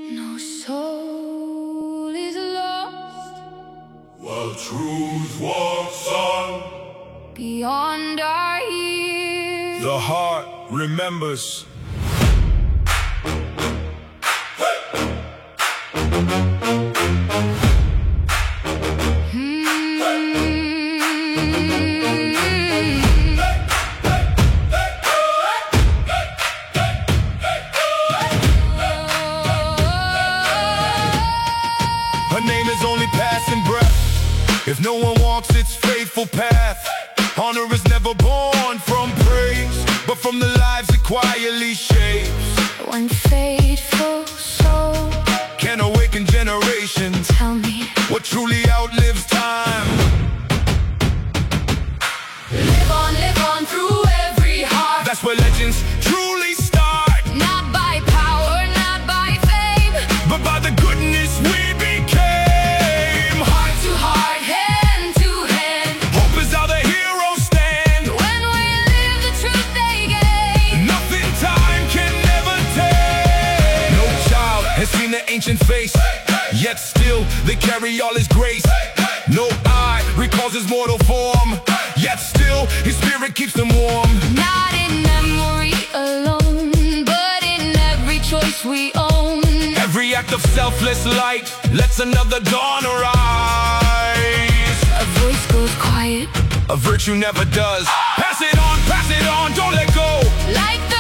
No soul is lost while truth walks on. beyond our years. The heart remembers. Her name is only passing breath. If no one walks its faithful path, honor is never born from praise, but from the lives it quietly shapes. One faithful soul Can awaken generations. tell me, What truly outlives time? live on through every heart. That's where legends truly start. Not by power, not by fame, But by the goodness we became. heart to heart, hand to hand. Hope is how the heroes stand. When we live the truth they gain. Nothing time can never take. No child has seen the ancient face, yet still they carry all his grace. No eye recalls his mortal form, yet still his spirit keeps them warm. Not in memory alone, but in every choice we own. Every act of selfless light lets another dawn arise. A voice goes quiet, A virtue never does. Pass it on, don't let go. like the